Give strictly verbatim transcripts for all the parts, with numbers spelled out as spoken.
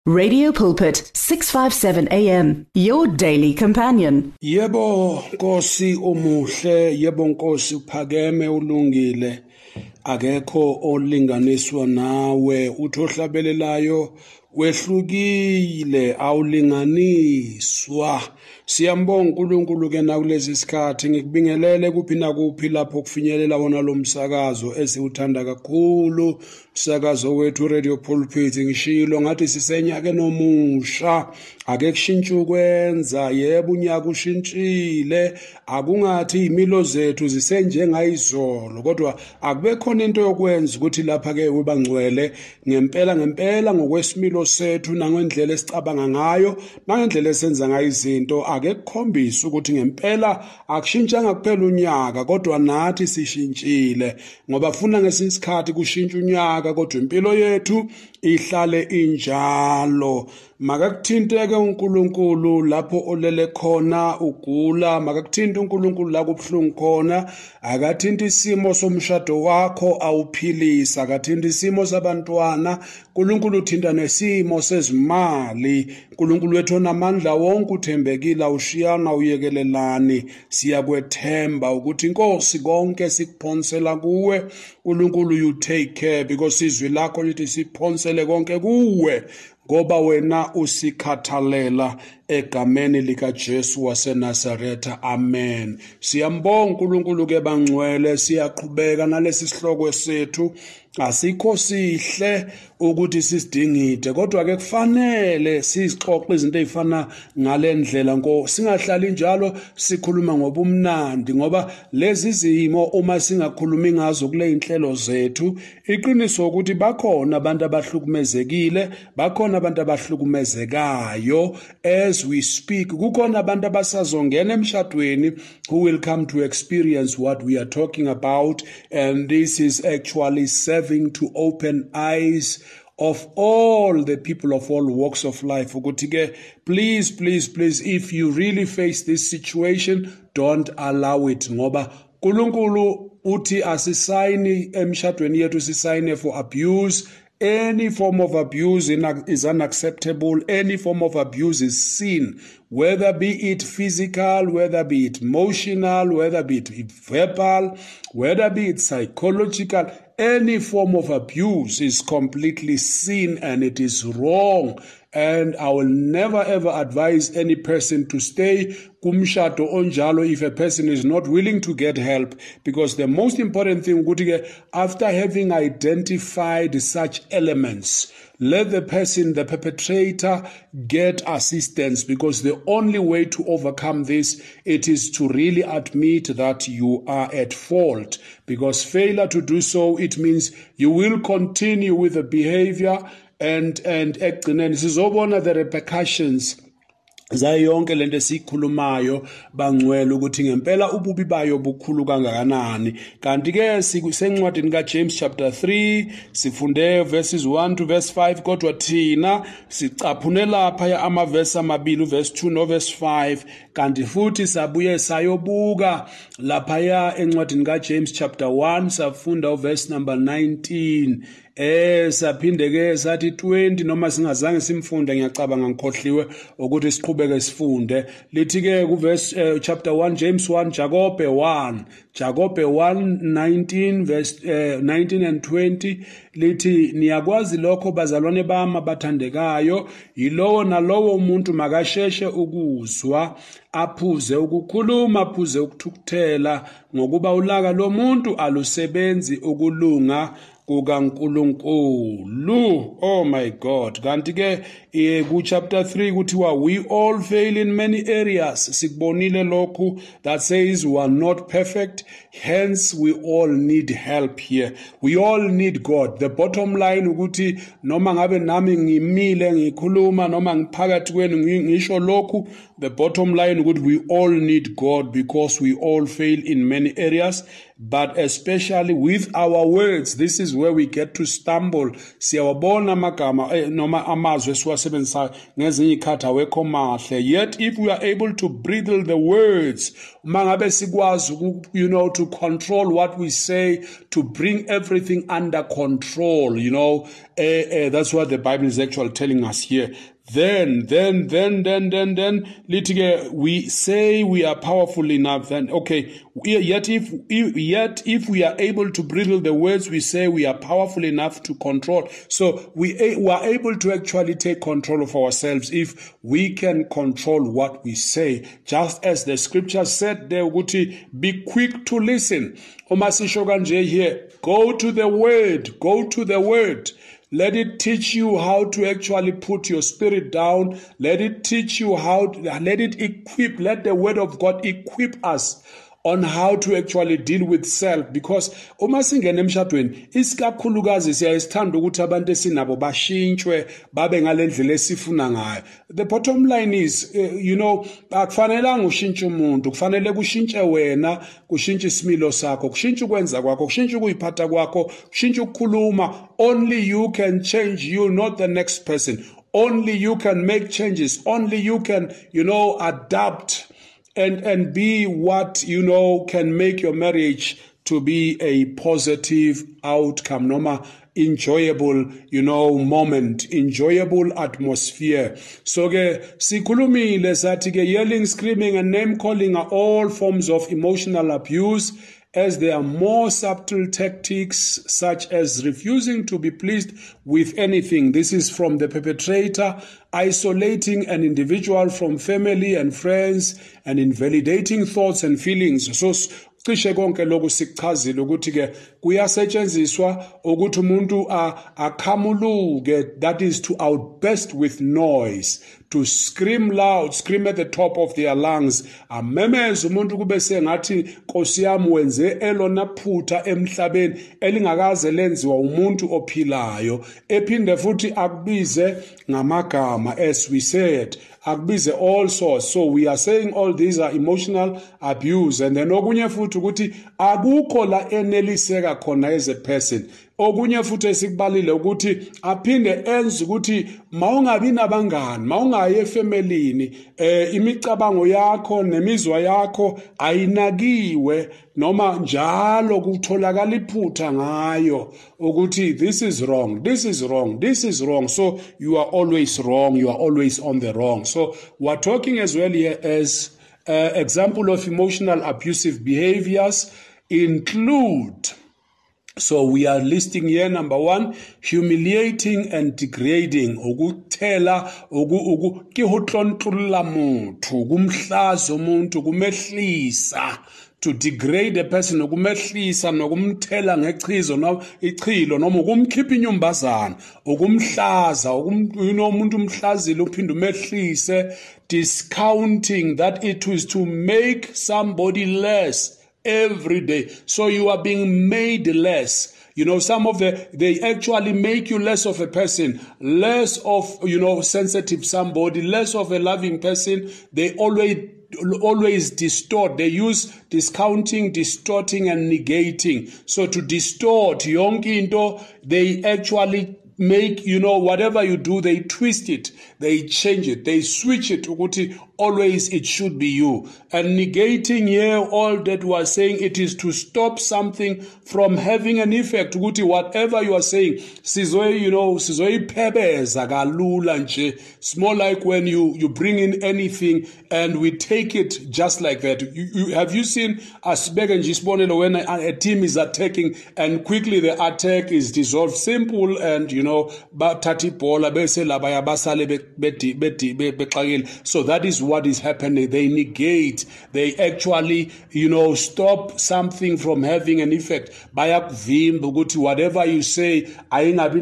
Radio Pulpit, six fifty-seven A M, your daily companion. Yebo Nkosi umuhle, yebo Nkosi uphakeme ulungile. Akekho olinganiswa nawe, uthohlabelelayo wehlukile awulinganiswa. Siyambonga uNkulunkulu ke na kulezi sikhathi ngikubingelele kuphi na kuphi lapho kufinyelela wona lo msakazo esiwuthanda kakhulu. Umsakazo wethu Radio Pulpit ngishilo ngathi sisenyake nomusha ake kushintsha ukwenza yebo unyaka ushintshile akungathi imilo zethu zisenjengayizolo kodwa akube khona into yokwenza ukuthi lapha ke ubangcwele ngempela ngempela ngokwesimilo sethu nangendlela esicabanga ngayo nangendlela esenza ngayo izinto ake kukhombisa ukuthi ngempela akushintshanga kuphela unyaka kodwa nathi sishintshile ngoba funa ngesikhathi kushintsha unyaka kodwa impilo yethu ihlale injalo. Makakuthinteke uNkulunkulu lapho olele khona ugula, makakuthinte uNkulunkulu la kubhlungu khona, akathinta isimo somshado wakho awuphilisa, akathinta isimo sabantwana, uNkulunkulu uthinta nesimo sezimali. uNkulunkulu wethu onamandla wonke uthembekile awushiyana uyekelelani. Siyakwethemba ukuthi inkosi konke sikuphonsela kuwe, uNkulunkulu you take care because izwi lakho lithi siphonsele konke kuwe. Ngoba wena usikhathalela egameni lika Jesu waseNazaretha. Amen. Siyambonga uNkulunkulu ke bangcwele, siyaqhubeka nalesi sihloko sethu. Asikho sihle ukuthi sisidingide kodwa ke kufanele sizixoxe izinto ezifana ngalendlela nko singahlali njalo sikhuluma ngobumnandi ngoba lezi zimo uma singakhulumi ngazo kule inhlelo zethu iqiniso ukuthi bakhona abantu abahlukumezekile, bakhona abantu abahlukumezekayo as we speak. Kukhona abantu abasazongena emshadweni who will come to experience what we are talking about, and this is actually serving to open eyes of all the people of all walks of life. Please, please, please, if you really face this situation, don't allow it. Ngoba uNkulunkulu uthi asisayini emshadweni yethu sisayine for abuse. Any form of abuse is unacceptable. Any form of abuse is sin, whether be it physical, whether be it emotional, whether be it verbal, whether be it psychological. Any form of abuse is completely sin and it is wrong. And I will never ever advise any person to stay kumshado onjalo if a person is not willing to get help, because the most important thing after having identified such elements, let the person, the perpetrator, get assistance, because the only way to overcome this, it is to really admit that you are at fault, because failure to do so, it means you will continue with the behavior and and ekugcineni sizobona the repercussions zayonke lento esikhulumayo bangcwele ukuthi ngempela ububi bayo bukhulu kangakanani. Kanti ke sisencwadini kaJames chapter three sifunde verses one to verse five kodwa thina sicaphune lapha ya amaverse amabili verse two no verse five, kanti futhi sabuye sayobuka lapha ya encwadini kaJames chapter one safunda verse number nineteen. Eh saphinde ke sathi twenty noma singazange simfunde ngiyacabanga ngikhohliwe ukuthi siqhubeke sifunde. Lithi ke ku verse uh, chapter one James one Jakobe one Jakobe one nineteen verse uh, nineteen and twenty lithi niyakwazi lokho bazalwane bami abathandekayo, yilowo nalowo umuntu makasheshe ukuzwa, aphuze ukukhuluma, aphuze ukuthukuthela, ngokuba ulaka lo muntu alusebenzi ukulunga kukaNkulunkulu. Oh my God. Kanti ke ku chapter three kuthiwa we all fail in many areas. Sikubonile lokhu that says we are not perfect, hence we all need help here. We all need God. The bottom line ukuthi noma ngabe nami ngimile ngikhuluma noma ngiphakathi kwenu ngisho lokhu, the bottom line ukuthi we all need God because we all fail in many areas, but especially with our words. This is where we get to stumble. Siyawabona amagama eh, noma amazwi esiwasebenzisayo ngezinye ikhathi awekho mahle. Yet if we are able to bridle the words, mangabe sikwazi you know to control what we say, to bring everything under control, you know, uh, uh, that's what the Bible is actually telling us here. Then, then, then, then, then, then, litige, we say we are powerful enough. Then, okay, yet if, yet if we are able to bridle the words, we say we are powerful enough to control. So we, we are able to actually take control of ourselves if we can control what we say. Just as the scripture said there, be quick to listen. Omasisho kanje here, go to the word, go to the word. Let it teach you how to actually put your spirit down. Let it teach you how, to, let it equip, let the word of God equip us on how to actually deal with self, because uma singena emshadweni isikakhulukazi siyayisithanda ukuthi abantu esinabo bashintshwe babe ngalendlela esifuna ngayo. The bottom line is, uh, you know, akufanelanga ushintshe umuntu, kufanele kushintshe wena, kushintshe isimilo sakho, kushintshe ukwenza kwakho, kushintshe ukuyiphatha kwakho, kushintshe ukukhuluma. Only you can change you, not the next person. Only you can make changes. Only you can, you know, adapt and and be what, you know, can make your marriage to be a positive outcome, noma enjoyable, you know, moment, enjoyable atmosphere. So ke sikhulumile sathi ke yelling, screaming and name calling are all forms of emotional abuse, as there are more subtle tactics such as refusing to be pleased with anything. This is from the perpetrator, isolating an individual from family and friends and invalidating thoughts and feelings. So cishe konke lokhu sikuchazile ukuthi ke kuyasetshenziswa ukuthi umuntu akhamuluke, that is to outburst with noise, to scream loud, scream at the top of their lungs, amemeze umuntu kube sengathi Nkosi yami wenze elona phutha emhlabeni elingakaze lenziwa umuntu ophilayo, ephinde futhi akubize ngamagama, as we said, akubize all sorts. So we are saying all these are emotional abuse. And then okunye futhi ukuthi akukho la eneliseka khona as a person. Okunye futhi esikubalile ukuthi aphinde enze ukuthi mawungabi nabangani, mawungayi efamilini, eh imicabango yakho nemizwa yakho ayinakiwe, noma njalo kutholakala iphutha ngayo ukuthi this is wrong, this is wrong, this is wrong. So you are always wrong, you are always on the wrong. So we're talking as well here as uh, example of emotional abusive behaviors include, so we are listing here, number one, humiliating and degrading. Ukutela, ugu ugu ki hotlontulla muntu, kumhlaza umuntu, kumehlisa. To degrade a person, ukumehlisa nokumthela ngechizo no ichilo noma ukumkhipha inyumbazana, ukumhlaza, ukum you know umuntu umhlazile uphinda umehlise, discounting, that it was to make somebody less every day. So you are being made less. You know, some of the, they actually make you less of a person, less of, you know, sensitive somebody, less of a loving person. They always, always distort. They use discounting, distorting, and negating. So to distort, yonkinto, they actually make, you know, whatever you do, they twist it, they change it, they switch it. Always it should be you. And negating here, all that we are saying, it is to stop something from having an effect. Whatever you are saying, you know, it's more like when you, you bring in anything and we take it just like that. You, you, have you seen us when a, a team is attacking and quickly the attack is dissolved? Simple, and you know, so that is what is happening. They negate, they actually, you know, stop something from having an effect. Whatever you say, but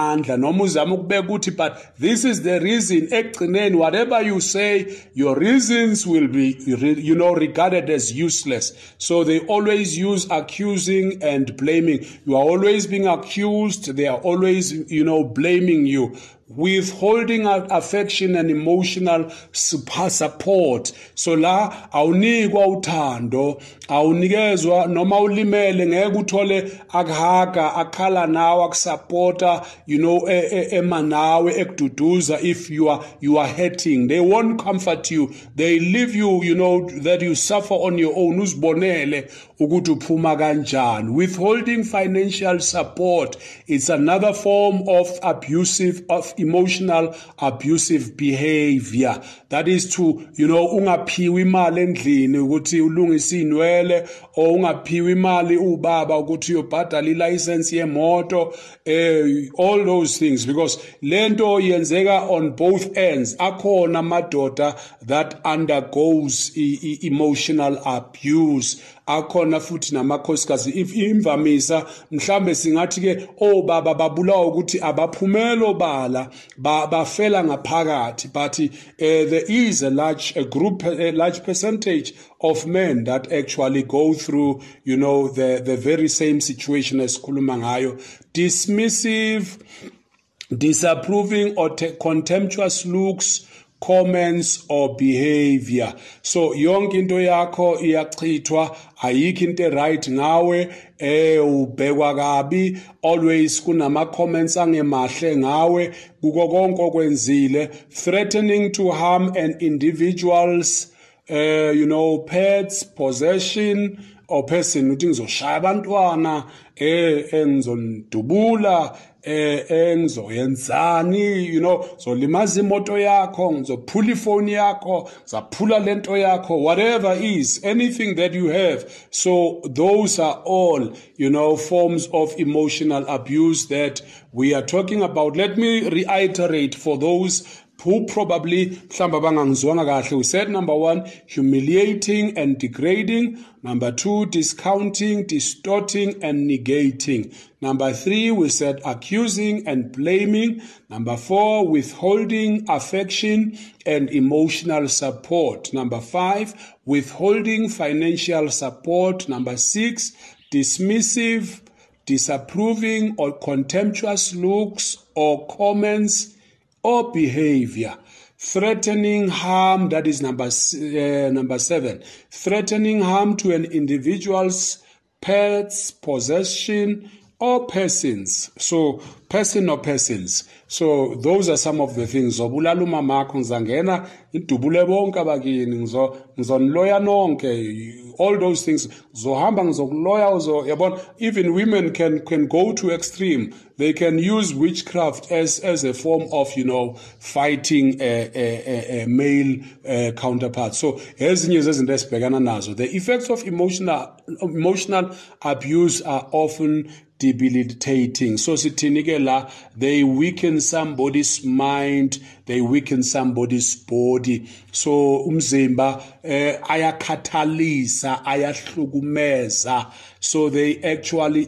this is the reason. Whatever you say, your reasons will be, you know, regarded as useless. So they always use accusing and blaming. You are always being accused. They are always, you know, blaming you. withholding affection and emotional support. So la awunikwa uthando, awunikezwa noma ulimele ngeke uthole akuhaga akhala nawe akusupporta, you know, ema nawe ekududuza if you are you are hurting. They won't comfort you. They leave you, you know, that you suffer on your own. Uzibonele ukuthi uphuma kanjani. Withholding financial support, it's another form of abusive of emotional abusive behavior. That is to, you know, ungaphiwe imali endlini ukuthi ulungise inwele, or ungaphiwe imali ubaba ukuthi uyobhadala ilicense yemoto, eh, all those things, because lento yenzeka on both ends. Akhona amadoda that undergoes e e emotional abuse, akhona futhi namakhosikazi. If imvamisa mhlambe singathi ke obaba babulawa ukuthi abaphumelo bala bafela ngaphakathi, but uh, there is a large a group a large percentage of men that actually go through, you know, the the very same situation as khuluma ngayo. Dismissive, disapproving or contemptuous looks, comments or behavior. So yonke into yakho iyachithwa, ayikho into right ngawe, eh ubhekwa kabi, always kunama comments angemahle ngawe kuko konke okwenzile. Threatening to harm an individual's uh, you know, pets, possession or person, uthi ngizoshaya abantwana, eh engizondubula, eh engizoyenzani, you know, so limaza imoto yakho, ngizophula ifoni yakho, zaphula lento yakho, whatever is, anything that you have. So those are all, you know, forms of emotional abuse that we are talking about. Let me reiterate for those who probably mhlamba bangangizwanga kahle. We said number one, humiliating and degrading. Number two, discounting, distorting and negating. Number three, we said accusing and blaming. Number four, withholding affection and emotional support. Number five, withholding financial support. Number six, dismissive, disapproving or contemptuous looks or comments or behavior. Threatening harm, that is number uh, number seven. Threatening harm to an individual's pets, possession, or persons. So, person or persons. So, those are some of the things. Zobulala umamakho ngizangena idubule bonke abakini ngizo ngizonloya nonke. All those things. Zohamba ngizokuloya uzo yabona. Even women can can go to extreme. They can use witchcraft as as a form of, you know, fighting a, a, a male uh, counterpart. So, ezinye zezinto esibhekana nazo. The effects of emotional emotional abuse are often debilitating. So sitinike la, they weaken somebody's mind, they weaken somebody's body. So umzimba eh, ayakhathalisa, ayahlukumeza. So they actually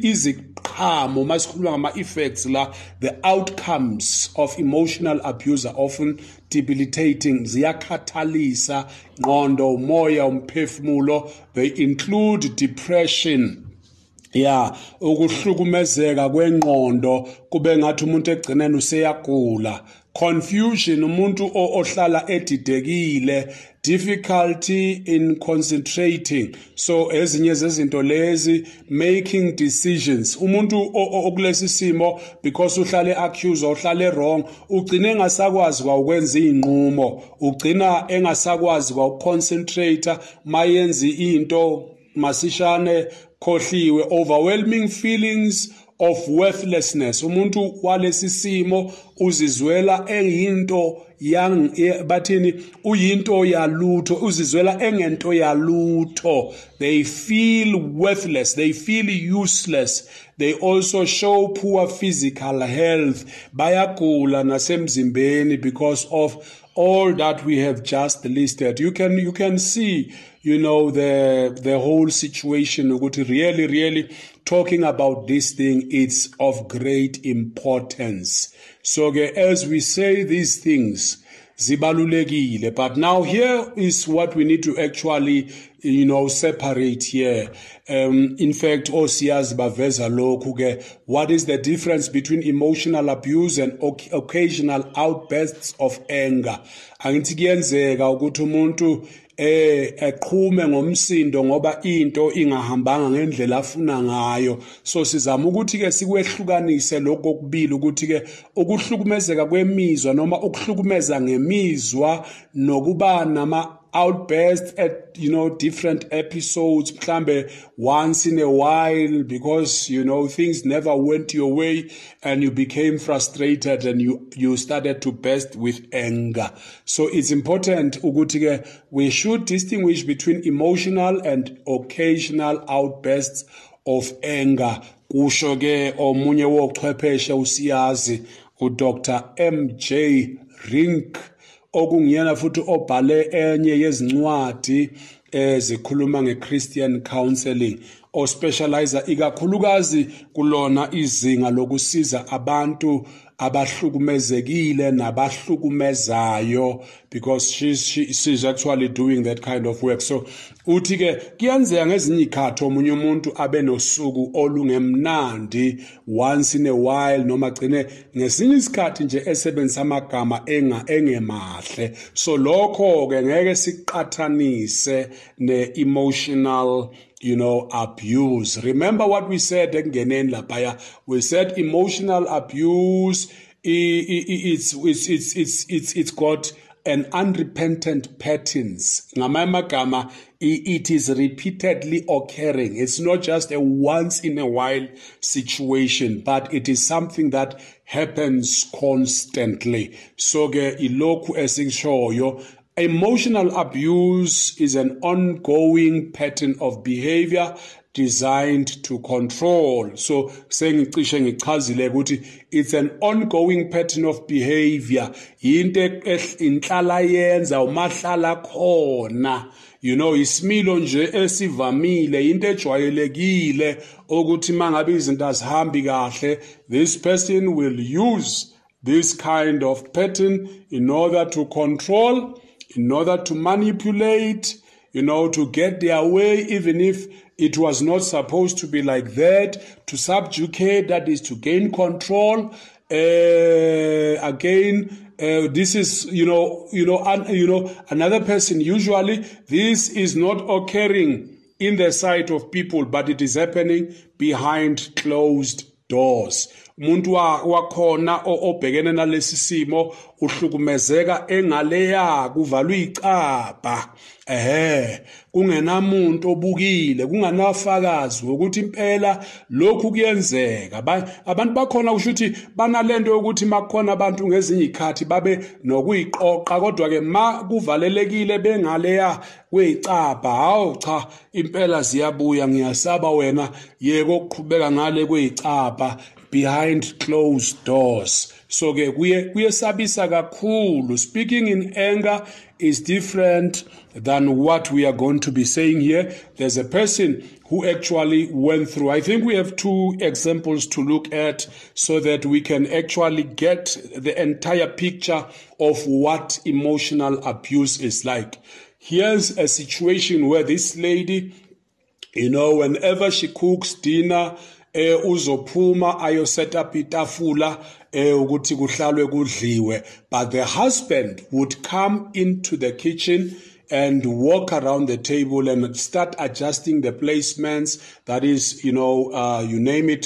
iziqhamo masikhuluma ngama effects la, the outcomes of emotional abuse are often debilitating. Ziyakhathalisa ngqondo, umoya, umphefumulo. They include depression. Yeah, ukuhlukumezeka kwengqondo kube ngathi umuntu egcineni useyagula. Confusion, umuntu ohlala edidekile. Difficulty in concentrating. So ezinye zezinto lezi, making decisions. Umuntu okulesi simo because uhlale accused or uhlale wrong, ugcina engasakwazi kwa ukwenza inqumo, ugcina engasakwazi kwa uconcentrate mayenzi into masishane khohliwe. Overwhelming feelings of worthlessness. Umuntu walesi simo uzizwela eyinto yang bathini uyinto yalutho, uzizwela engento yalutho. They feel worthless, they feel useless. They also show poor physical health. Bayagula nasemzimbeni because of all that we have just listed. You can you can see, you know, the the whole situation. Really, really talking about this thing, it's of great importance. So as we say these things, zibalulekile. But now here is what we need to actually you know, separate here. Um, in fact, osiyazi baveza lokhu ke, what is the difference between emotional abuse and occasional outbursts of anger? Angithi kuyenzeka ukuthi umuntu eh eqhume ngomsindo ngoba into ingahambanga ngendlela afuna ngayo. So sizama ukuthi ke sikwehlukanise lokho okubili ukuthi ke ukuhlukumezeka kwemizwa noma ukuhlukumeza ngemizwa nokuba nama outbursts at, you know, different episodes, mhlambe once in a while, because, you know, things never went your way and you became frustrated and you, you started to burst with anger. So it's important ukuthi ke we should distinguish between emotional and occasional outbursts of anger. Kusho ke omunye wochwepheshe usiyazi uDoctor M J Rink, okungiyena futhi obhale enye yezincwadi ezikhuluma ngeChristian counseling, ospecializer ikakhulukazi kulona izinga lokusiza abantu abahlukumezekile nabahlukumezayo, because she's she, she's actually doing that kind of work. So uthi ke kuyenzeka ngezinye ikhathi omunye umuntu abe nosuku olungemnandi once in a while, noma gcine ngesinye isikhathi nje esebenzisa amagama enga engemahle. So lokho ke ngeke siqathanise ne emotional, you know, abuse. Remember what we said ekungeneni laphaya. We said emotional abuse, it's it's it's it's it's it's got an unrepentant patterns. Ngamanye amagama, it is repeatedly occurring. It's not just a once in a while situation, but it is something that happens constantly. So ke ilokhu esishoyo, emotional abuse is an ongoing pattern of behavior designed to control. So sengicishe ngichazile ukuthi it's an ongoing pattern of behavior. Into inhlala yenza umahlala khona. You know, isimilo nje esivamile, into ejwayelekile ukuthi mangabe izinto azihambi kahle, this person will use this kind of pattern in order to control, in order to manipulate, you know, to get their way, even if it was not supposed to be like that, to subjugate, that is to gain control. Uh, again, uh, this is, you know, you know, un, you know, another person. Usually, this is not occurring in the sight of people, but it is happening behind closed doors. Umuntu wakhona obhekene nalesi simo uhlukumezeka engaleya kuvalwe icaba, ehe kungenamuntu obukile, kunganafakazi ukuthi impela lokhu kuyenzeka. Abantu bakhona kushuthi banalento ukuthi makhona abantu ngezinye ikhathi babe nokuyiqoqa, kodwa ke ma kuvalelekile bengaleya kwezicaba, hawo cha impela ziyabuya, ngiyasaba wena yeke ukuqhubeka ngale kwezicaba behind closed doors. So ke kuye kuyesabisa kakhulu. Speaking in anger is different than what we are going to be saying here. There's a person who actually went through, I think we have two examples to look at so that we can actually get the entire picture of what emotional abuse is like. Here's a situation where this lady, you know, whenever she cooks dinner, eh uzophuma ayo set up itafula eh ukuthi kuhlalwe kudliwe, but the husband would come into the kitchen and walk around the table and start adjusting the placements. That is, you know, uh, you name it,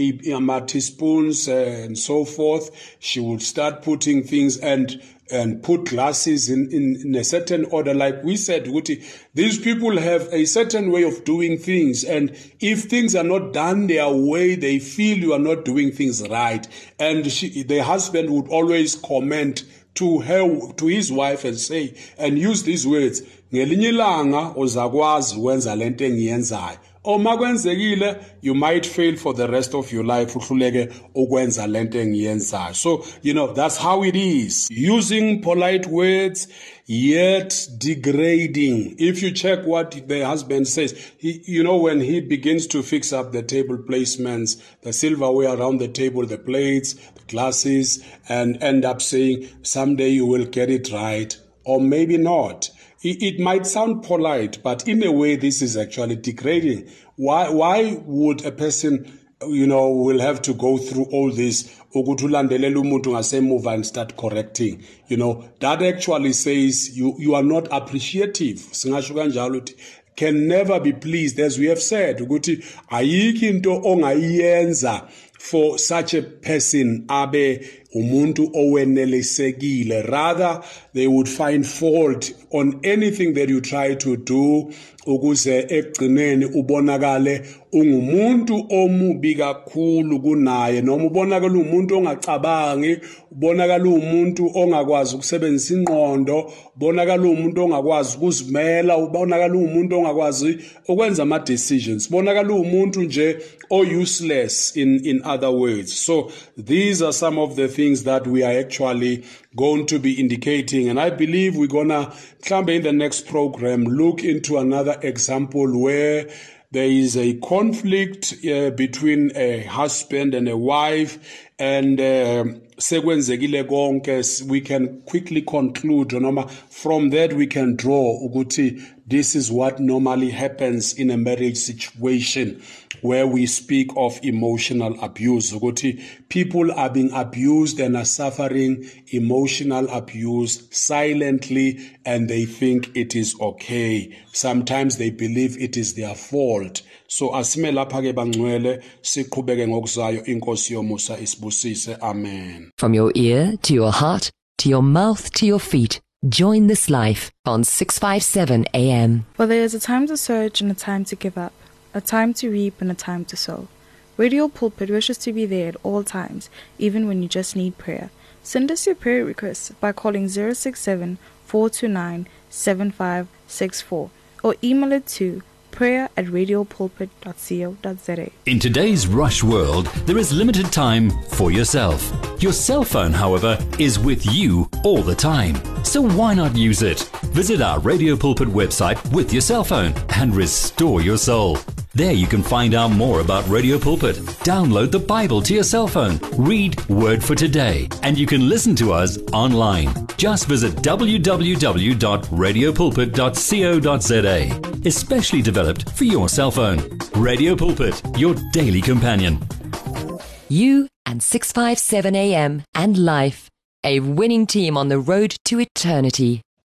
teaspoons uh, and so forth. She would start putting things and and put glasses in, in, in a certain order. Like we said, these people have a certain way of doing things. And if things are not done their way, they feel you are not doing things right. And she, the husband would always comment to her, to his wife and say, and use these words, ngelinye ilanga uzakwazi ukwenza lento engiyenzayo. Oma kwenzekile, you might fail for the rest of your life uhluleke ukwenza lento engiyenzayo. So, you know, that's how it is. Using polite words, yet degrading. If you check what the husband says, he, you know, when he begins to fix up the table placements, the silverware around the table, the plates, the glasses, and end up saying, someday you will get it right, or maybe not. it, it might sound polite, but in a way, this is actually degrading. Why, why would a person, you know, will have to go through all this and start correcting? You know, that actually says you, you are not appreciative. Can never be pleased, as we have said. Ukuthi ayikho into ongayenza for such a person abe umuntu owenelisekile. Rather, they would find fault on anything that you try to do ukuze ekugcineni ubonakale ungumuntu omubi kakhulu kunaye, noma ubonakala umuntu ongacabangi, ubonakala umuntu ongakwazi ukusebenzisa ingqondo, ubonakala umuntu ongakwazi ukuzimela, ubonakala umuntu ongakwazi ukwenza ama decisions, ubonakala umuntu nje o useless in in other words. So these are some of the things that we are actually going to be indicating, and I believe we're gonna in the next program look into another example where there is a conflict uh, between a husband and a wife, and uh, we can quickly conclude, noma from that we can draw ukuthi this is what normally happens in a marriage situation where we speak of emotional abuse. Ukuthi people are being abused and are suffering emotional abuse silently, and they think it is okay. Sometimes they believe it is their fault. So asime lapha ke bangcwele siqhubeke ngokuzayo, inkosi yomusa isibusise. Amen. From your ear to your heart to your mouth to your feet, join this life on six fifty-seven A M. For there is a time to search and a time to give up, a time to reap and a time to sow. Radio Pulpit wishes to be there at all times, even when you just need prayer. Send us your prayer requests by calling zero six seven, four two nine, seven five six four or email it to prayer at radiopulpit dot co dot za. In today's rush world, there is limited time for yourself. Your cell phone, however, is with you all the time. So why not use it? Visit our Radio Pulpit website with your cell phone and restore your soul. There you can find out more about Radio Pulpit, download the Bible to your cell phone, read Word for Today, and you can listen to us online. Just visit w w w dot radio pulpit dot co dot za. Especially developed for your cell phone. Radio Pulpit, your daily companion. You and six fifty-seven A M and life, a winning team on the road to eternity.